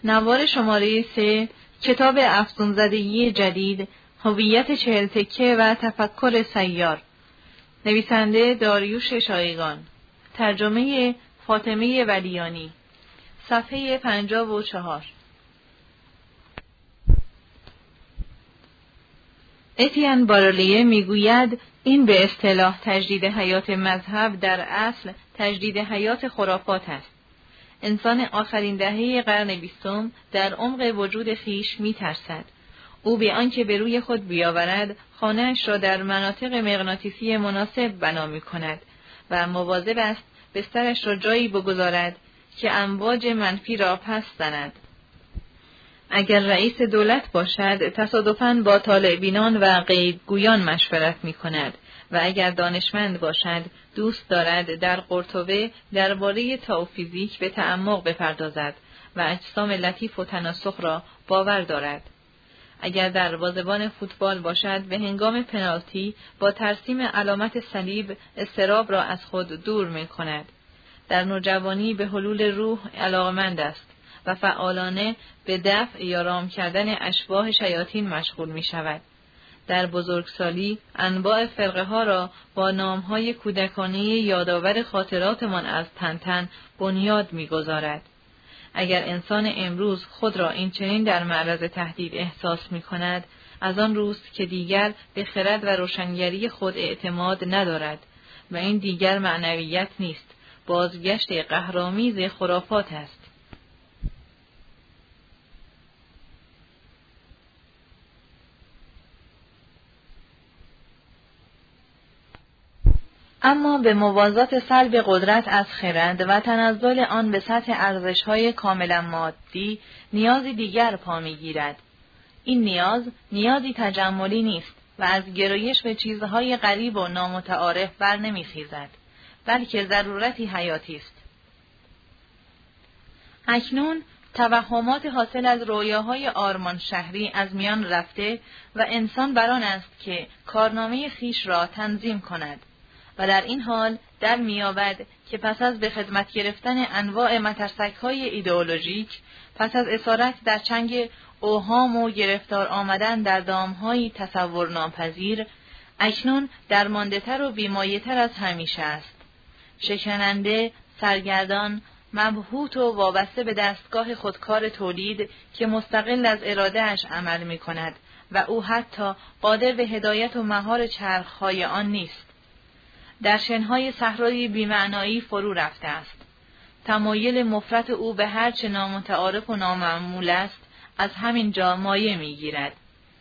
نوار شماره 3 کتاب افسونزدگی جدید، هویت 40 تکه و تفکر سیار. نویسنده داریوش شایگان. ترجمه فاطمه ولیانی. صفحه 54. اتیان بارولیه میگوید این به اصطلاح تجدید حیات مذهب در اصل تجدید حیات خرافات است. انسان آخرین دهه قرن 20 در عمق وجود خیش می‌ترسد. او به آنکه به روی خود بیاورد، خانه‌اش را در مناطق مغناطیسی مناسب بنا می‌کند و مواظب است بسترش را جایی بگذارد که امواج منفی را پس زند. اگر رئیس دولت باشد، تصادفاً با طالع‌بینان و غیبگویان مشورت می‌کند و اگر دانشمند باشد، دوست دارد در قرطبه درباره تئوفیزیک به تعمق بپردازد و اجسام لطیف و تناسخ را باور دارد. اگر دروازه‌بان فوتبال باشد، به هنگام پنالتی با ترسیم علامت صلیب اضطراب را از خود دور می‌کند. در نوجوانی به حلول روح علاقه‌مند است و فعالانه به دفع یا رام کردن اشباح شیاطین مشغول می‌شود. در بزرگسالی انواع فرقه ها را با نام‌های کودکانه یادآور خاطراتمان از تنتن بنیاد می‌گذارد. اگر انسان امروز خود را این چنین در معرض تهدید احساس می‌کند، از آن روست که دیگر به خرد و روشنگری خود اعتماد ندارد و این دیگر معنویت نیست، بازگشت قهرآمیز خرافات است. اما به موازات سلب قدرت از خرد و تنزل آن به سطح ارزش‌های کاملا مادی، نیازی دیگر پا می‌گیرد. این نیازی تجملی نیست و از گرایش به چیزهای غریب و نامتعارف بر نمی‌خیزد، بلکه ضرورتی حیاتی است. اکنون توهمات حاصل از رویاهای آرمان شهری از میان رفته و انسان بر آن است که کارنامه خیش را تنظیم کند و در این حال در می‌یابد که پس از به خدمت گرفتن انواع مترسک‌های ایدئولوژیک، پس از اسارت در چنگ اوهام و گرفتار آمدن در دام‌های تصور ناپذیر، اکنون درمانده‌تر و بی‌مایه‌تر از همیشه است. شکننده، سرگردان، مبهوت و وابسته به دستگاه خودکار تولید که مستقل از اراده‌اش عمل می‌کند و او حتی قادر به هدایت و مهار چرخ‌های آن نیست. در شنهای صحرای بی‌معنایی فرو رفته است. تمایل مفرط او به هر چه نامتعارف و نامعمول است از همین جا مایه می‌گیرد.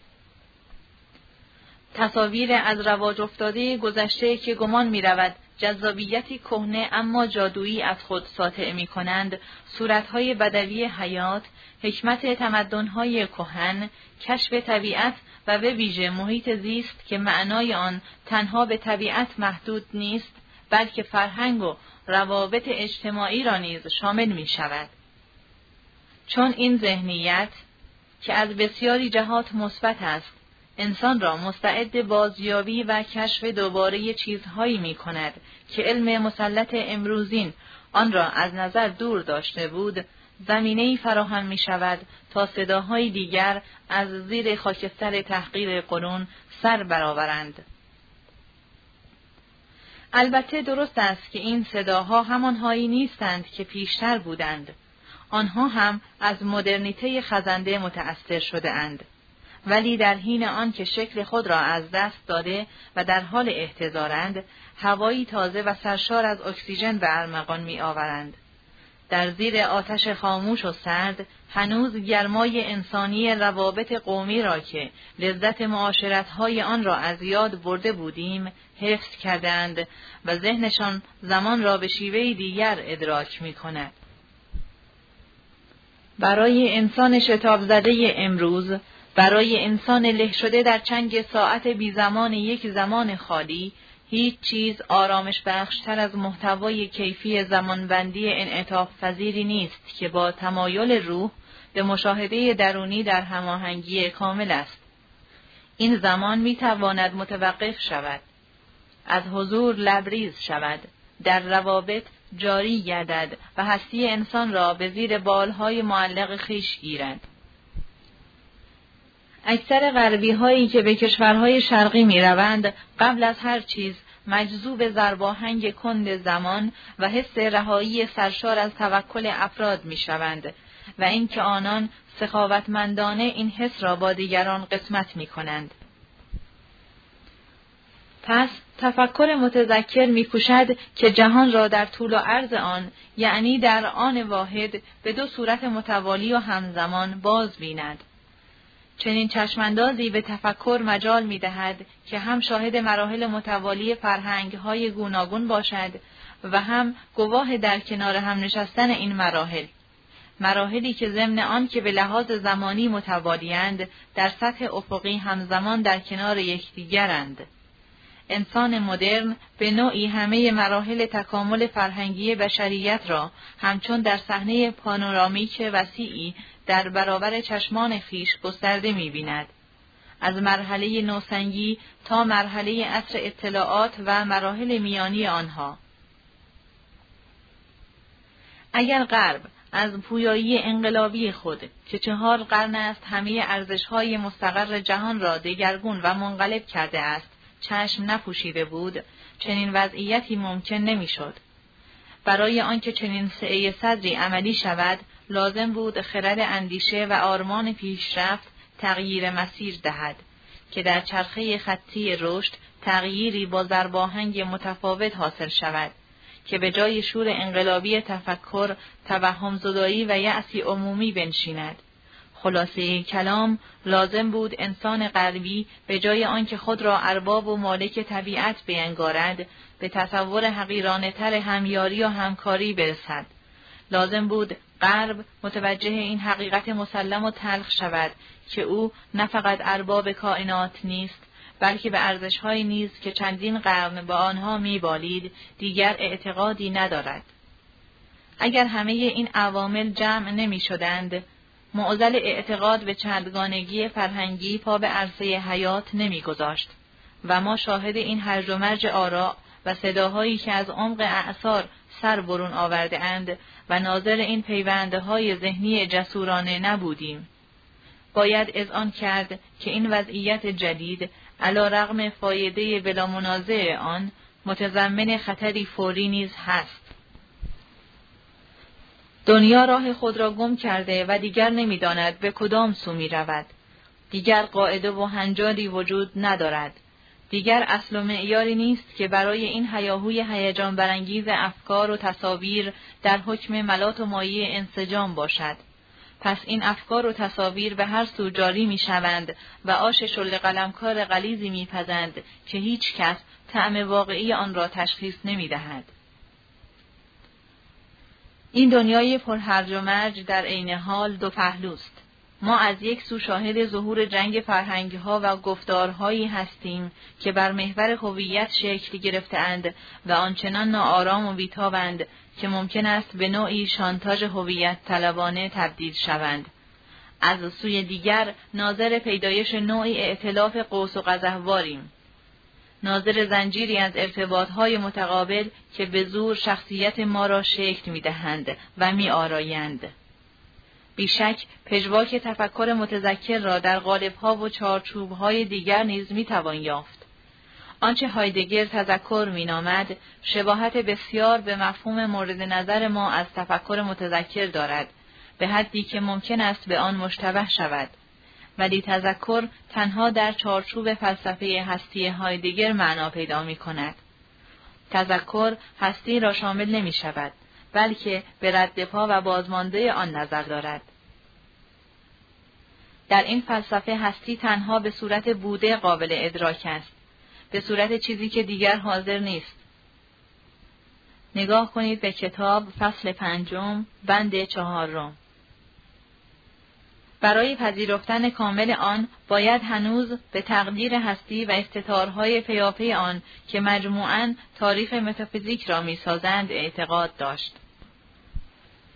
تصاویر از رواج افتاده گذشته که گمان می‌رود جذابیتی کهنه اما جادویی از خود ساطع می‌کنند، صورت‌های بدوی حیات، حکمت تمدن‌های کهن، کشف طبیعت و به ویژه محیط زیست که معنای آن تنها به طبیعت محدود نیست، بلکه فرهنگ و روابط اجتماعی را نیز شامل می‌شود. چون این ذهنیت که از بسیاری جهات مثبت است، انسان را مستعد بازیابی و کشف دوباره چیزهایی می‌کند که علم مسلط امروزین آن را از نظر دور داشته بود، زمینه‌ای فراهم می‌شود تا صداهای دیگر از زیر خاکستر تحقیر قرون سر برآورند. البته درست است که این صداها همانهایی نیستند که پیشتر بودند. آنها هم از مدرنیته خزنده متأثر شده اند. ولی در حین آن که شکل خود را از دست داده و در حال احتضارند، هوایی تازه و سرشار از اکسیژن به ارمغان می آورند. در زیر آتش خاموش و سرد، هنوز گرمای انسانی روابط قومی را که لذت معاشرت‌های آن را از یاد برده بودیم، حفظ کردند و ذهنشان زمان را به شیوهی دیگر ادراک می کند. برای انسان شتاب زده امروز، برای انسان له شده در چنگ ساعت بی زمان یک زمان خالی، هیچ چیز آرامش بخشتر از محتوای کیفی زمانبندی انعطاف پذیری نیست که با تمایل روح به مشاهده درونی در هماهنگی کامل است. این زمان می تواند متوقف شود، از حضور لبریز شود، در روابط جاری گردد و هستی انسان را به زیر بالهای معلق خویش گیرد. اکثر غربی هایی که به کشورهای شرقی می روند قبل از هر چیز مجذوب ضرباهنگ کند زمان و حس رهایی سرشار از توکل افراد می شوند و اینکه آنان سخاوتمندانه این حس را با دیگران قسمت می کنند. پس تفکر متذکر می کوشد که جهان را در طول و عرض آن، یعنی در آن واحد، به دو صورت متوالی و همزمان باز بیند. چنین چشماندازی به تفکر مجال می دهد که هم شاهد مراحل متوالی فرهنگ‌های گوناگون باشد و هم گواه در کنار هم نشستن این مراحلی که ضمن آن که به لحاظ زمانی متوالی‌اند، در سطح افقی همزمان در کنار یکدیگرند. انسان مدرن به نوعی همه مراحل تکامل فرهنگی بشریت را همچون در صحنه پانورامیک وسیعی در برابر چشمان خویش گسترده می‌بیند، از مرحله نوسنگی تا مرحله عصر اطلاعات و مراحل میانی آنها. اگر غرب از پویایی انقلابی خود که 4 قرن است همه ارزش‌های مستقر جهان را دگرگون و منقلب کرده است، چشم نپوشیده بود، چنین وضعیتی ممکن نمی‌شد. برای آنکه چنین سعی صدری عملی شود، لازم بود خرد اندیشه و آرمان پیشرفت تغییر مسیر دهد که در چرخه خطی رشد تغییری با ضرباهنگ متفاوت حاصل شود که به جای شور انقلابی تفکر، توهم زدایی و یأسی عمومی بنشیند. خلاصه کلام، لازم بود انسان غربی به جای آنکه خود را ارباب و مالک طبیعت بینگارد، به تصور حقیرانه‌تر همیاری و همکاری برسد. لازم بود غرب متوجه این حقیقت مسلم و تلخ شود که او نه فقط ارباب کائنات نیست، بلکه به ارزش‌هایی نیز که چندین قرن با آنها می‌بالید دیگر اعتقادی ندارد. اگر همه این عوامل جمع نمی‌شدند، معضل اعتقاد به چندگانگی فرهنگی پا به عرصه حیات نمی‌گذاشت و ما شاهد این هرج و مرج آراء و صداهایی که از عمق اعصار سر برون آورده اند و ناظر این پیوندهای ذهنی جسورانه نبودیم. باید اذعان کرد که این وضعیت جدید علی رغم فایده بلا منازع آن متضمن خطری فوری نیز هست. دنیا راه خود را گم کرده و دیگر نمی‌داند به کدام سو می‌رود. دیگر قاعده و هنجاری وجود ندارد. دیگر اصل و معیاری نیست که برای این هیاهوی هیجان برانگیز افکار و تصاویر در حکم ملات و مایه انسجام باشد. پس این افکار و تصاویر به هر سو جاری می‌شوند و آش شل قلمکار غلیظی می‌پزند که هیچ کس طعم واقعی آن را تشخیص نمی‌دهد. این دنیای پرهرج و مرج در عین حال دو پهلوست. ما از یک سو شاهد ظهور جنگ فرهنگ‌ها و گفتارهایی هستیم که بر محور هویت شکل گرفته‌اند و آنچنان ناآرام و بی‌تابند که ممکن است به نوعی شانتاژ هویت طلبانه تبدیل شوند. از سوی دیگر ناظر پیدایش نوعی ائتلاف قوس و قزحواریم، ناظر زنجیری از ارتباطهای متقابل که به زور شخصیت ما را شکل می‌دهند و می‌آرایند. بیشک پژواک تفکر متذکر را در قالب‌ها و چارچوب‌های دیگر نیز می‌توان یافت. آنچه هایدگر تذکر می‌نامد شباهت بسیار به مفهوم مورد نظر ما از تفکر متذکر دارد، به حدی که ممکن است به آن مشتبه شود. ولی تذکر تنها در چارچوب فلسفه هستی هایدگر معنا پیدا می‌کند. تذکر هستی را شامل نمی‌شود، بلکه به رد پا و بازمانده آن نظر دارد. در این فلسفه هستی تنها به صورت بوده قابل ادراک است، به صورت چیزی که دیگر حاضر نیست. نگاه کنید به کتاب فصل 5 بند 4. برای پذیرفتن کامل آن باید هنوز به تقدیر هستی و استتارهای پیاپی آن که مجموعاً تاریخ متافیزیک را می‌سازند اعتقاد داشت.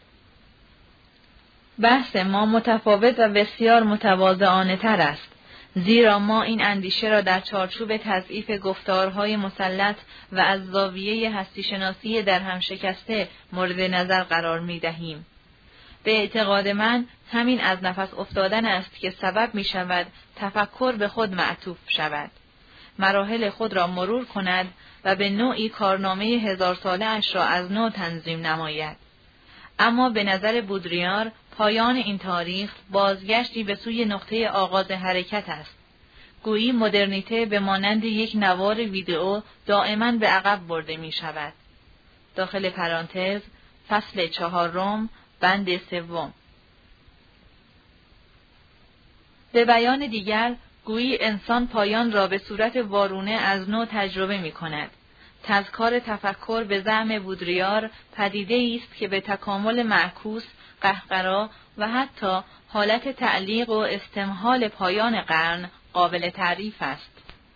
بحث ما متفاوت و بسیار متواضعانه تر است، زیرا ما این اندیشه را در چارچوب تضعیف گفتارهای مسلط و از زاویه هستیشناسی در هم شکسته مورد نظر قرار می دهیم. به اعتقاد من همین از نفس افتادن است که سبب می شود تفکر به خود معطوف شود، مراحل خود را مرور کند و به نوعی کارنامه 1000 ساله اش را از نو تنظیم نماید. اما به نظر بودریار پایان این تاریخ بازگشتی به سوی نقطه آغاز حرکت است. گویی مدرنیته به مانند یک نوار ویدئو دائما به عقب برده می شود. داخل پرانتز فصل 4 بند 3. به بیان دیگر گویی انسان پایان را به صورت وارونه از نو تجربه می کند. تذکار تفکر به زعم بودریار پدیده است که به تکامل معکوس، قهقرا و حتی حالت تعلیق و استمهال پایان قرن قابل تعریف است.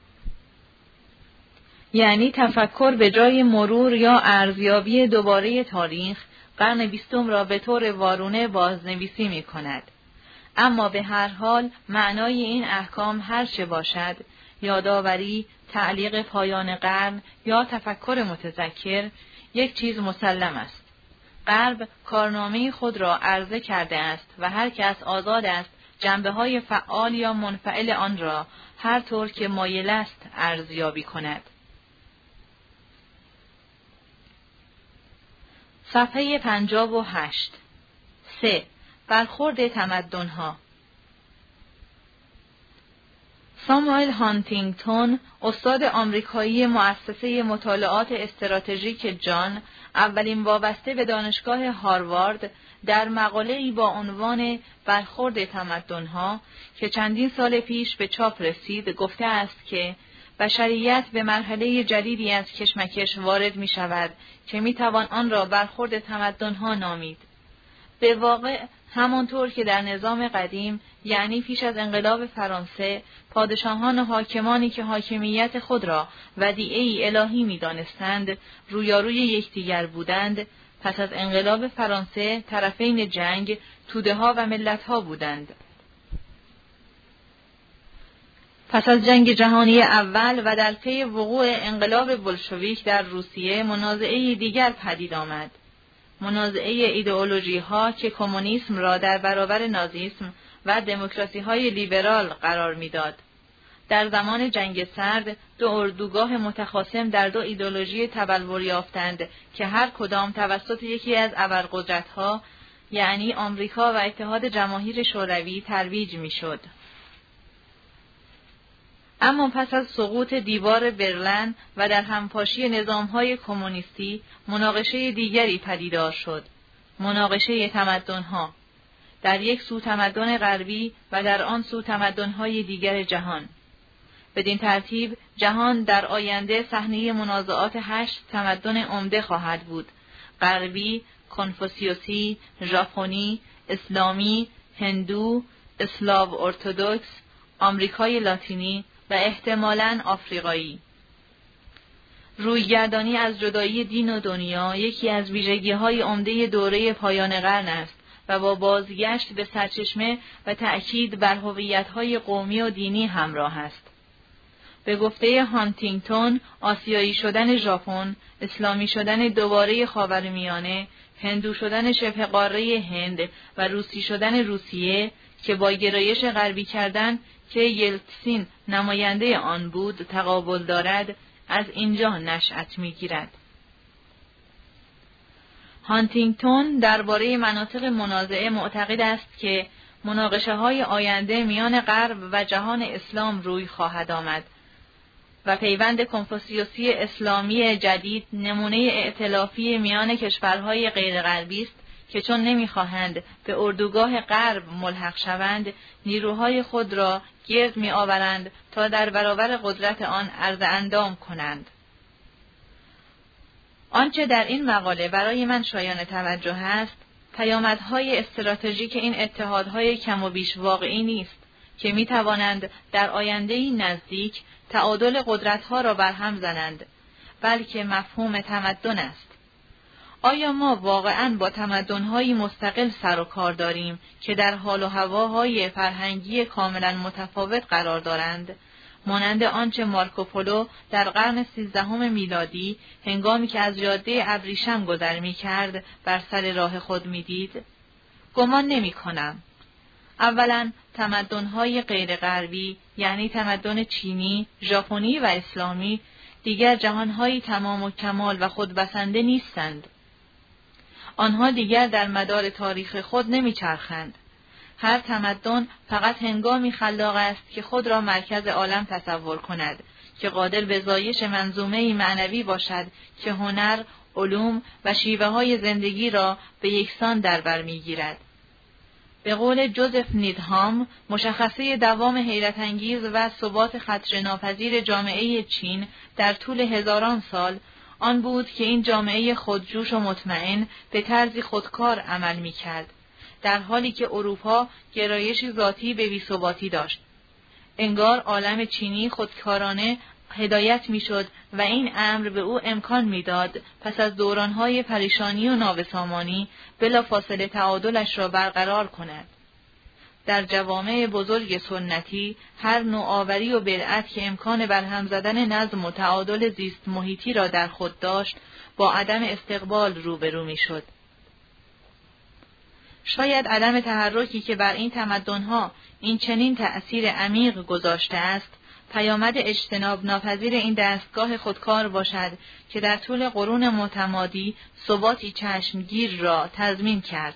یعنی تفکر به جای مرور یا ارزیابی دوباره تاریخ، قرن 20 را به طور وارونه بازنویسی می کند. اما به هر حال معنای این احکام هر چه باشد، یادآوری، تعلیق پایان قرن یا تفکر متذکر، یک چیز مسلم است. غرب کارنامه خود را عرضه کرده است و هر کس آزاد است جنبه‌های فعال یا منفعل آن را هر طور که مایل است ارزیابی کند. صفحه 58. 3. برخورد تمدن‌ها. ساموئل هانتینگتون، استاد آمریکایی مؤسسه مطالعات استراتژیک جان، اولین وابسته به دانشگاه هاروارد، در مقاله‌ای با عنوان برخورد تمدن‌ها که چندین سال پیش به چاپ رسید گفته است که بشریت به مرحله جدیدی از کشمکش وارد می شود که می توان آن را برخورد تمدن‌ها نامید. به واقع همانطور که در نظام قدیم، یعنی پیش از انقلاب فرانسه، پادشاهان و حاکمانی که حاکمیت خود را ودیعه‌ای الهی می دانستند رویاروی یکدیگر بودند، پس از انقلاب فرانسه طرفین جنگ توده‌ها و ملت‌ها بودند. پس از جنگ جهانی اول و در پی وقوع انقلاب بلشویک در روسیه منازعه دیگر پدید آمد. منازعه ایدئولوژی‌ها که کمونیسم را در برابر نازیسم و دموکراسی‌های لیبرال قرار می‌داد. در زمان جنگ سرد دو اردوگاه متخاصم در دو ایدئولوژی تبلور یافتند که هر کدام توسط یکی از ابرقدرت‌ها یعنی آمریکا و اتحاد جماهیر شوروی ترویج می‌شد. اما پس از سقوط دیوار برلین و در همپاشی نظام‌های کمونیستی مناقشه دیگری پدیدار شد، مناقشه تمدن‌ها. در یک سو تمدن غربی و در آن سو تمدن‌های دیگر جهان. بدین ترتیب جهان در آینده صحنه منازعات 8 تمدن عمده خواهد بود: غربی، کنفوسیوسی، ژاپنی، اسلامی، هندو، اسلاو ارتدوکس، آمریکای لاتینی و احتمالاً آفریقایی. رویگردانی از جدایی دین و دنیا یکی از ویژگی‌های عمده دوره پایان قرن است و با بازگشت به سرچشمه و تأکید بر هویت‌های قومی و دینی همراه است. به گفته هانتینگتون، آسیایی شدن ژاپن، اسلامی شدن دوباره خاورمیانه، هندو شدن شبه قاره هند و روسی شدن روسیه که با گرایش غربی کردن که یلتسین نماینده آن بود تقابل دارد، از اینجا نشأت می‌گیرد. هانتینگتون درباره مناطق منازعه معتقد است که مناقشه‌های آینده میان غرب و جهان اسلام روی خواهد آمد و پیوند کنفوسیوسی اسلامی جدید نمونه ائتلافی میان کشورهای غیر غربی است که چون نمی‌خواهند به اردوگاه غرب ملحق شوند، نیروهای خود را گرد می‌آورند تا در برابر قدرت آن عرض اندام کنند. آنچه در این مقاله برای من شایان توجه است، پیامدهای استراتژیک این اتحادهای کم و بیش واقعی نیست که می‌توانند در آینده‌ای نزدیک تعادل قدرت‌ها را برهم زنند، بلکه مفهوم تمدن است. آیا ما واقعاً با تمدن‌های مستقل سر و کار داریم که در حال و هواهای فرهنگی کاملاً متفاوت قرار دارند؟ مانند آنچه مارکوپولو در قرن 13 میلادی هنگامی که از جاده ابریشم گذر می‌کرد بر سر راه خود می‌دید؟ گمان نمی‌کنم. اولاً تمدن‌های غیر غربی، یعنی تمدن چینی، ژاپنی و اسلامی، دیگر جهان‌هایی تمام و کمال و خودبسنده نیستند. آنها دیگر در مدار تاریخ خود نمی‌چرخند. هر تمدن فقط هنگامی خلاق است که خود را مرکز عالم تصور کند، که قادر به زایش منظومه‌ای معنوی باشد که هنر، علوم و شیوه‌های زندگی را به یکسان در بر می‌گیرد. به قول جوزف نیدهام، مشخصه دوام حیرت انگیز و ثبات خدشه‌ناپذیر جامعه چین در طول هزاران سال آن بود که این جامعه خودجوش و مطمئن به طرزی خودکار عمل می‌کرد، در حالی که اروپا گرایشی ذاتی به بی‌ثباتی داشت. انگار عالم چینی خودکارانه هدایت می‌شد و این امر به او امکان می‌داد پس از دوران‌های پریشانی و نابسامانی بلافاصله تعادلش را برقرار کند. در جوامع بزرگ سنتی هر نوآوری و بدعت که امکان برهم زدن نظم و تعادل زیست محیطی را در خود داشت با عدم استقبال روبرو می‌شد. شاید عدم تحرکی که بر این تمدن‌ها این چنین تأثیر عمیق گذاشته است، پیامد اجتناب ناپذیر این دستگاه خودکار باشد که در طول قرون متمادی ثباتی چشمگیر را تضمین کرد.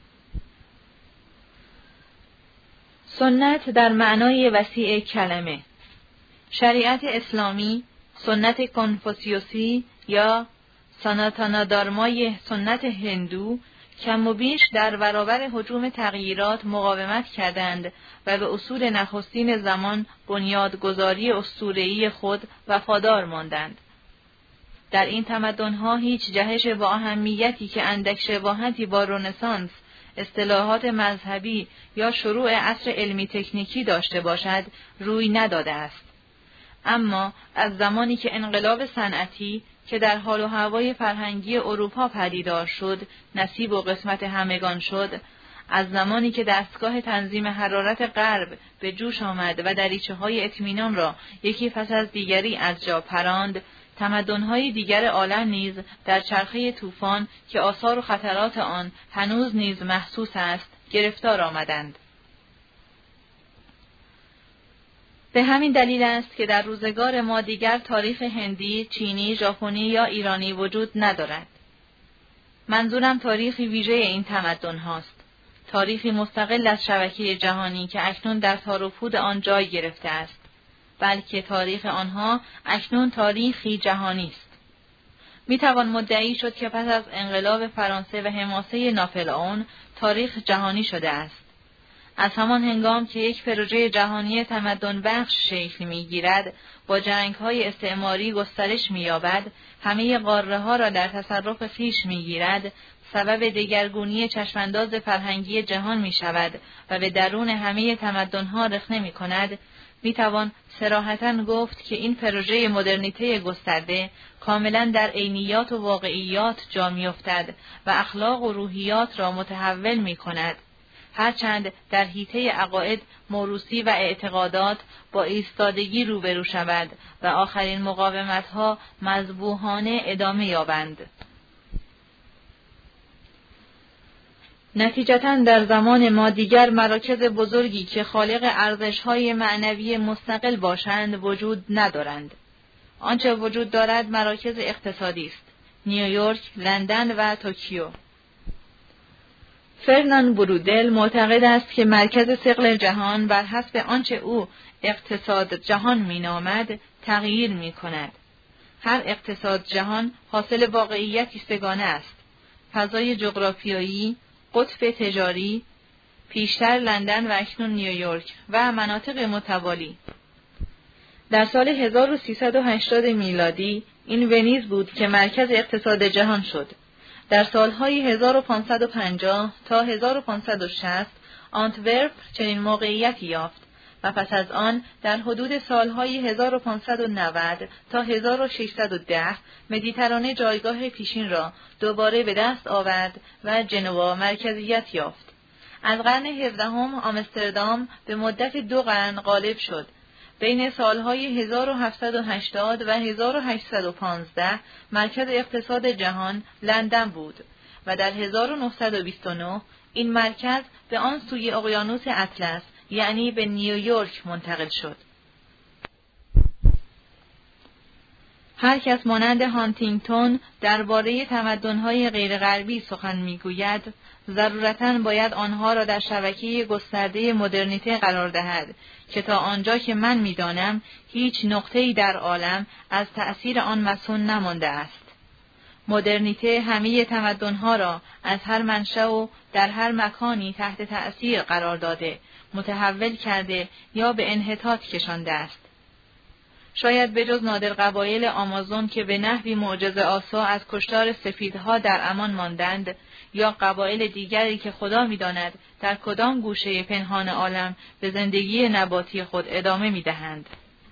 سنت در معنای وسیع کلمه، شریعت اسلامی، سنت کنفوسیوسی یا ساناتانا دارمای سنت هندو کم و بیش در برابر هجوم تغییرات مقاومت کردند و به اصول نخستین زمان بنیادگذاری اسطوره‌ای خود وفادار ماندند. در این تمدن‌ها هیچ جهش با اهمیتی که اندک شباهتی با رنسانس، اصطلاحات مذهبی یا شروع عصر علمی تکنیکی داشته باشد روی نداده است. اما از زمانی که انقلاب صنعتی که در حال و هوای فرهنگی اروپا پدیدار شد، نصیب و قسمت همگان شد، از زمانی که دستگاه تنظیم حرارت غرب به جوش آمد و دریچه‌های اطمینان را یکی پس از دیگری از جا پراند، تمدن‌های دیگر عالم نیز در چرخه طوفان که آثار و خطرات آن هنوز نیز محسوس است، گرفتار آمدند. به همین دلیل است که در روزگار ما دیگر تاریخ هندی، چینی، ژاپنی یا ایرانی وجود ندارد. منظورم تاریخی ویژه این تمدن هاست. تاریخی مستقل از شبکه جهانی که اکنون در تار و پود آن جای گرفته است. بلکه تاریخ آنها اکنون تاریخی جهانی است. میتوان مدعی شد که پس از انقلاب فرانسه و حماسه ناپلئون تاریخ جهانی شده است. از همان هنگام که یک پروژه جهانی تمدن بخش شکل می‌گیرد، با جنگ‌های استعماری گسترش می‌یابد، همه قاره‌ها را در تصرف خویش می‌گیرد، سبب دگرگونی چشمانداز فرهنگی جهان می‌شود و به درون همه تمدن‌ها رخنه می‌کند، می‌توان صراحتاً گفت که این پروژه مدرنیته گسترده کاملاً در عینیات و واقعیات جا می‌افتد و اخلاق و روحیات را متحول می‌کند. هرچند در حیطه عقاید، موروثی و اعتقادات با ایستادگی روبرو شود و آخرین مقاومت‌ها مذبوحانه ادامه یابند. نتیجتاً در زمان ما دیگر مراکز بزرگی که خالق ارزش‌های معنوی مستقل باشند وجود ندارند. آنچه وجود دارد مراکز اقتصادی است: نیویورک، لندن و توکیو. فرنان برودل معتقد است که مرکز ثقل جهان بر حسب آنچه او اقتصاد جهان مینامد تغییر می‌کند. هر اقتصاد جهان حاصل واقعیتی سگانه است: فضای جغرافیایی، قطب تجاری، پیشتر لندن و اکنون نیویورک و مناطق متوالی. در سال 1380 میلادی این ونیز بود که مرکز اقتصاد جهان شد. در سالهای 1550 تا 1560 آنتورپ چنین موقعیتی یافت و پس از آن در حدود سالهای 1590 تا 1610 مدیترانه جایگاه پیشین را دوباره به دست آورد و ژنوا مرکزیت یافت. از قرن 17 آمستردام به مدت 2 قرن غالب شد. بین سالهای 1780 و 1815 مرکز اقتصاد جهان لندن بود و در 1929 این مرکز به آن سوی اقیانوس اطلس یعنی به نیویورک منتقل شد. هر کس مانند هانتینگتون درباره تمدن‌های غیرغربی سخن می‌گوید، ضرورتاً باید آنها را در شبکه گسترده مدرنیته قرار دهد که تا آنجا که من می‌دانم هیچ نقطه‌ای در عالم از تأثیر آن مصون نمانده است. مدرنیته همه تمدن‌ها را از هر منشأ و در هر مکانی تحت تأثیر قرار داده، متحول کرده یا به انحطاط کشانده است. شاید بجز نادر قبایل آمازون که به نحوی معجزه‌آسا از کشتار سفیدها در امان ماندند، یا قبایل دیگری که خدا می‌داند در کدام گوشه پنهان عالم به زندگی نباتی خود ادامه می‌دهند.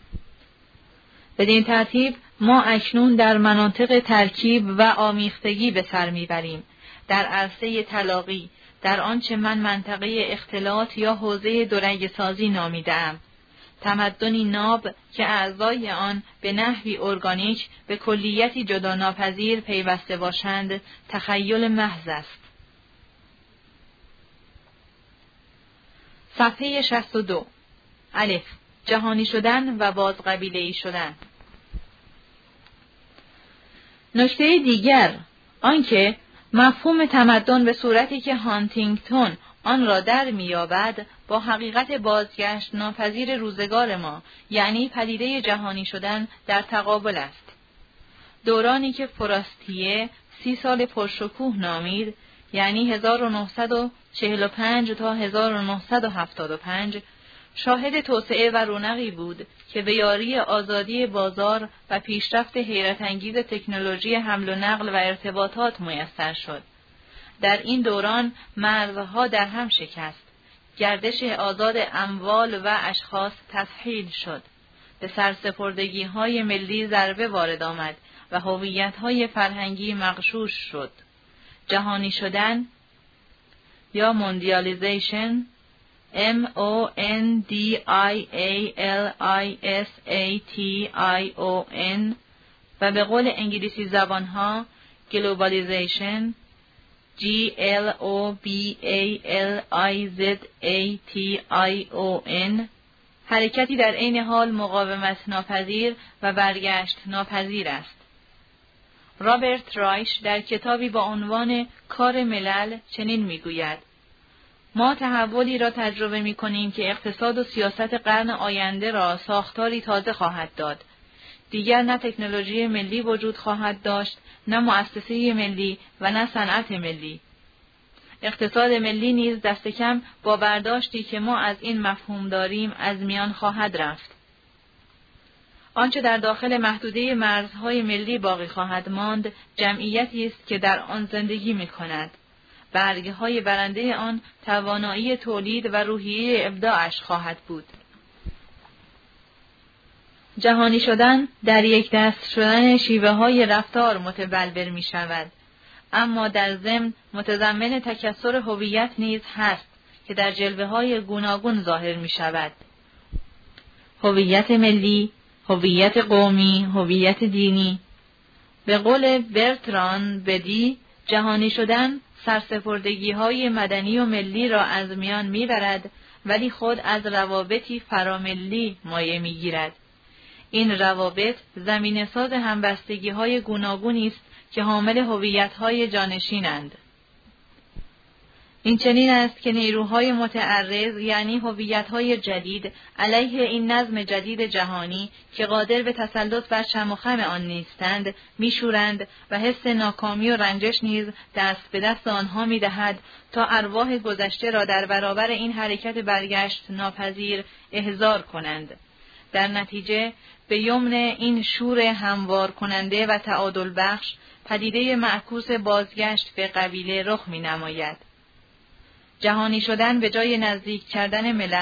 بدین ترتیب ما اکنون در مناطق ترکیب و آمیختگی به سر می‌بریم، در عرصه تلاقی، در آنچه من منطقه اختلاط یا حوزه دورگه سازی نامیده‌ام. تمدنی ناب که اعضای آن به نحوی ارگانیک به کلیتی جدا ناپذیر پیوسته باشند، تخیل محض است. صفحه 62. الف. جهانی شدن و بازقبیله‌ای شدن. نکته دیگر آنکه مفهوم تمدن به صورتی که هانتینگتون آن را در می‌یابد با حقیقت بازگشت ناپذیر روزگار ما، یعنی پدیده جهانی شدن، در تقابل است. دورانی که فراستیه 30 سال پرشکوه نامید، یعنی 1945 تا 1975، شاهد توسعه و رونقی بود که به یاری آزادی بازار و پیشرفت حیرت انگیز تکنولوژی حمل و نقل و ارتباطات میسر شد. در این دوران مرزها در هم شکست، گردش آزاد اموال و اشخاص تسهیل شد، به سرسپردگی‌های ملی ضربه وارد آمد و هویت‌های فرهنگی مغشوش شد. جهانی شدن یا موندیالیزیشن، MONDIALISATION، و به قول انگلیسی زبانها گلوبالیزیشن، GLOBALIZATION، حرکتی در عین حال مقاومت ناپذیر و برگشت ناپذیر است. رابرت رایش در کتابی با عنوان کار ملل چنین میگوید: ما تحولی را تجربه می‌کنیم که اقتصاد و سیاست قرن آینده را ساختاری تازه خواهد داد. دیگر نه تکنولوژی ملی وجود خواهد داشت، نه مؤسسه ملی و نه صنعت ملی. اقتصاد ملی نیز دست کم با برداشتی که ما از این مفهوم داریم از میان خواهد رفت. آنچه در داخل محدوده مرزهای ملی باقی خواهد ماند، جمعیتی است که در آن زندگی می‌کند. برگه‌های برنده آن توانایی تولید و روحیه ابداعش خواهد بود. جهانی شدن در یک دست شدن شیوه‌های رفتار متبلور می‌شود، اما در ضمن متضمن تکثر هویت نیز هست که در جلوه‌های گوناگون ظاهر می‌شود. هویت ملی، هویت قومی، هویت دینی. به قول برتران بدی، جهانی شدن سرسپردگی‌های مدنی و ملی را از میان می‌برد، ولی خود از روابطی فراملی مایه می‌گیرد. این روابط زمینه‌ساز همبستگی‌های گوناگونی است که حامل هویت‌های جانشینند. این چنین است که نیروهای متعرض، یعنی هویت‌های جدید، علیه این نظم جدید جهانی که قادر به تسلط بر شم و خم آن نیستند، میشورند و حس ناکامی و رنجش نیز دست به دست آنها می‌دهد تا ارواح گذشته را در برابر این حرکت برگشت ناپذیر احضار کنند. در نتیجه به یمن این شور هموار کننده و تعادل بخش، پدیده معکوس بازگشت به قبیله رخ می‌نماید. جهانی شدن به جای نزدیک کردن ملل،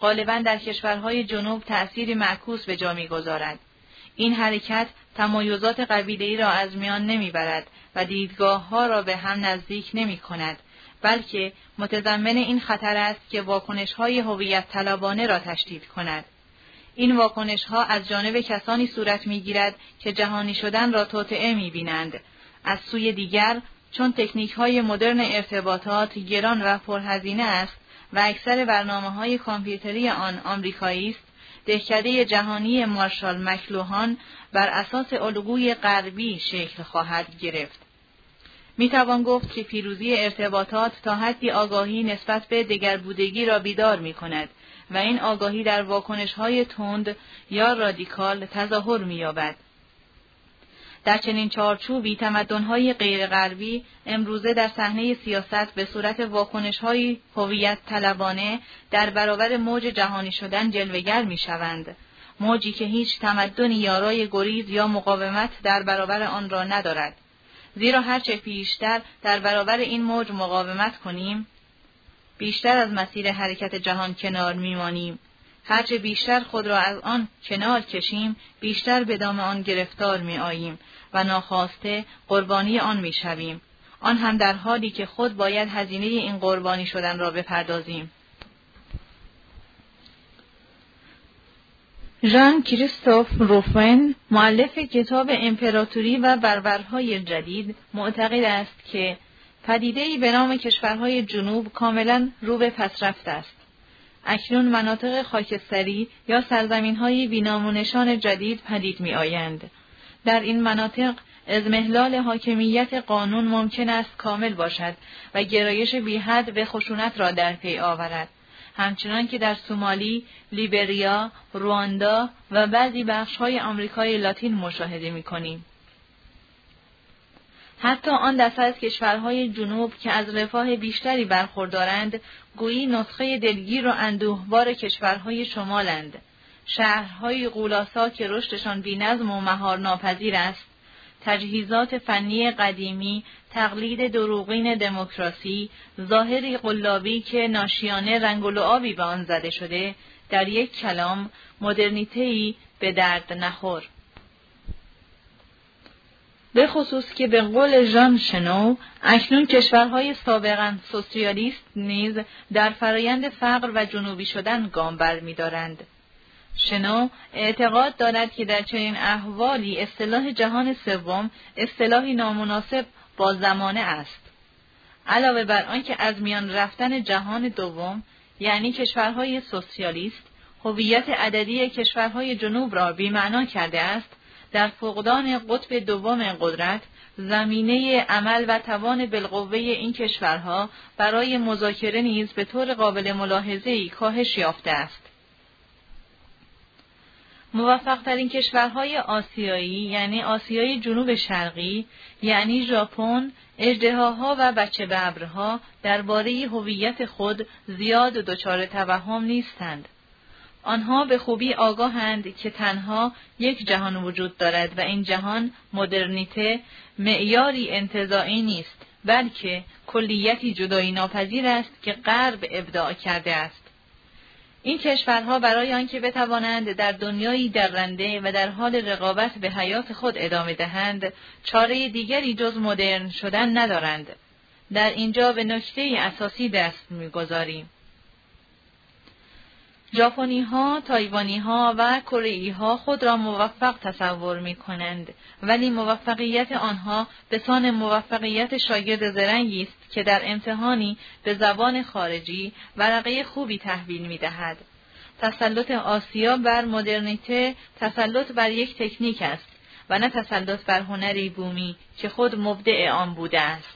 غالباً در کشورهای جنوب تأثیری معکوس به جا می‌گذارد. این حرکت تمایزات قبیله‌ای را از میان نمیبرد و دیدگاه‌ها را به هم نزدیک نمی‌کند، بلکه متضمن این خطر است که واکنش‌های هویت طلبانه را تشدید کند. این واکنش‌ها از جانب کسانی صورت می‌گیرد که جهانی شدن را توطئه می‌بینند. از سوی دیگر، چون تکنیک‌های مدرن ارتباطات گران و پرهزینه است و اکثر برنامه‌های کامپیوتری آن آمریکایی است، دهکده جهانی مارشال مکلوهان بر اساس الگوی غربی شکل خواهد گرفت. میتوان گفت که پیروزی ارتباطات تا حدی آگاهی نسبت به دگربودگی را بیدار می‌کند و این آگاهی در واکنش‌های تند یا رادیکال تظاهر می‌یابد. در چنین چارچوبی تمدن‌های غیرغربی امروزه در صحنه سیاست به صورت واکنش‌های هویت طلبانه در برابر موج جهانی شدن جلوه‌گر می‌شوند، موجی که هیچ تمدنی یارای گریز یا مقاومت در برابر آن را ندارد. زیرا هرچه پیشتر در برابر این موج مقاومت کنیم، بیشتر از مسیر حرکت جهان کنار می‌مانیم. هرچه بیشتر خود را از آن کنار کشیم، بیشتر به دام آن گرفتار می‌آییم و ناخواسته قربانی آن می‌شویم. آن هم در حالی که خود باید هزینه این قربانی شدن را بپردازیم. ژان کریستوف روفن، مؤلف کتاب امپراتوری و بربرهای جدید، معتقد است که پدیده‌ای به نام کشورهای جنوب کاملاً رو به پسرفت است. اکنون مناطق خاکستری یا سرزمین‌های بی‌نام و نشان جدید پدید می‌آیند. در این مناطق اضمحلال حاکمیت قانون ممکن است کامل باشد و گرایش بی‌حد به خشونت را در پی آورد، همچنان که در سومالی، لیبریا، رواندا و بعضی بخش‌های آمریکای لاتین مشاهده می‌کنیم. حتی آن دسته از کشورهای جنوب که از رفاه بیشتری برخوردارند، گویی نسخه دلگیر و اندوهبار کشورهای شمالند. شهرهای غولاسا که رشدشان بی‌نظم و مهار ناپذیر است، تجهیزات فنی قدیمی، تقلید دروغین دموکراسی، ظاهری قلابی که ناشیانه رنگ و لعابی به آن زده شده، در یک کلام مدرنیته‌ای به درد نخور. به خصوص که به قول ژان شنو، اکنون کشورهای سابقاً سوسیالیست نیز در فرایند فقر و جنوبی شدن گام برمی‌دارند. شنو اعتقاد دارد که در چنین احوالی اصطلاح جهان سوم اصطلاحی نامناسب با زمانه است. علاوه بر آنکه از میان رفتن جهان دوم، یعنی کشورهای سوسیالیست، هویت عددی کشورهای جنوب را بی‌معنا کرده است، در فقدان قطب دوم قدرت، زمینه عمل و توان بالقوه این کشورها برای مذاکره نیز به طور قابل ملاحظه‌ای کاهش یافته است. موفق‌ترین کشورهای آسیایی، یعنی آسیای جنوب شرقی، یعنی ژاپن، اژدهاها و بچه ببرها درباره هویت خود زیاد دچار توهم نیستند. آنها به خوبی آگاهند که تنها یک جهان وجود دارد و این جهان مدرنیته معیاری انتزاعی نیست، بلکه کلیتی جدایی ناپذیر است که غرب ابداع کرده است. این کشورها برای آنکه بتوانند در دنیایی درنده و در حال رقابت به حیات خود ادامه دهند، چاره دیگری جز مدرن شدن ندارند. در اینجا به نکته اساسی دست می‌گذاریم. ژاپنی‌ها، تایوانی‌ها و کره‌ای‌ها خود را موفق تصور می‌کنند، ولی موفقیت آنها به سان موفقیت شاگرد زرنگی است که در امتحانی به زبان خارجی ورقه خوبی تحویل می‌دهد. تسلط آسیا بر مدرنیته تسلط بر یک تکنیک است و نه تسلط بر هنری بومی که خود مبدع آن بوده است.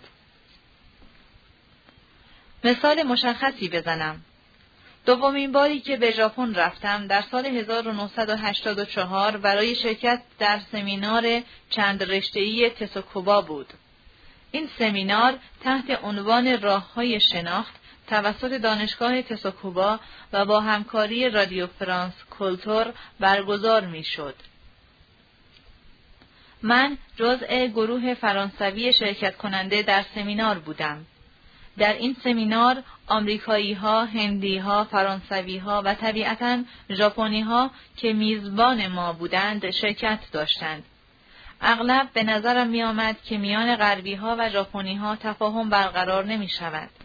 مثال مشخصی بزنم. دومین باری که به ژاپن رفتم در سال 1984 برای شرکت در سمینار چند رشته‌ای تسوکوبا بود. این سمینار تحت عنوان راه‌های شناخت توسط دانشگاه تسوکوبا و با همکاری رادیو فرانس کولتور برگزار می‌شد. من جزء گروه فرانسوی شرکت کننده در سمینار بودم. در این سمینار آمریکایی‌ها، هندی‌ها، فرانسوی‌ها و طبیعتاً ژاپنی‌ها که میزبان ما بودند شرکت داشتند. اغلب به نظرم می آمد که میان غربی‌ها و ژاپنی‌ها تفاهم برقرار نمی‌شود.